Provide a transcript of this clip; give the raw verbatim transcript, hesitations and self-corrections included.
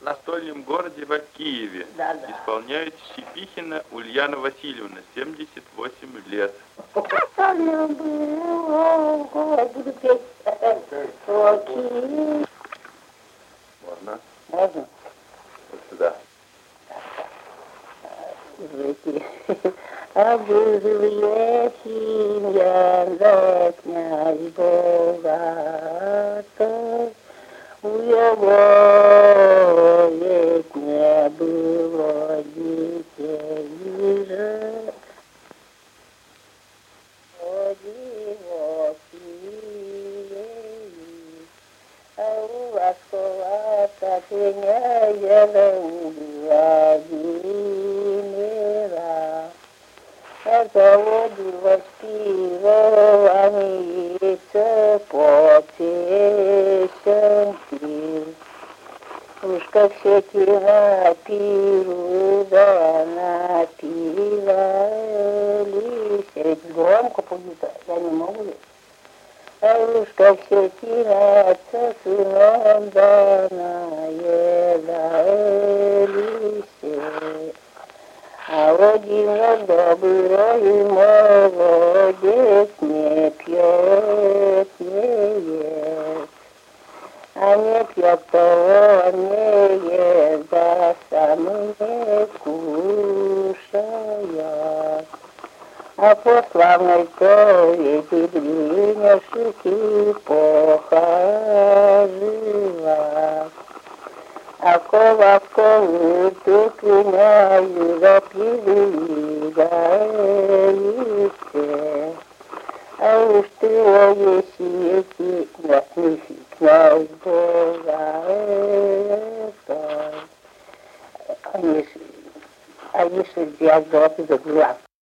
настольном городе в Киеве. Да, да. Исполняет Щепихина Ульяна Васильевна, семьдесят восемь лет. Настольном было, буду петь. Окей. Можно? Можно? Вот сюда. Выйти. Обузывая семья за князь богатый, у его ведь не было детей же. Его пили, а у вас колата князя Владимира. Заводилась пивоварница по песенке. Уж как все те напилы, да напивались. Ведь громко поют, я не могу. А уж как все тирятся сыном, да наедались. А Владимир добрый молодец, не пьет, не ест. А не пьет, то он не ест, да сам не кушает. А по славной-то ведь и принявшись похоживать. А колоколы ты князю запили, гаите. А уж ты, о, если эти, напиши, князь Бога это. А если, а если взять золотые забыла?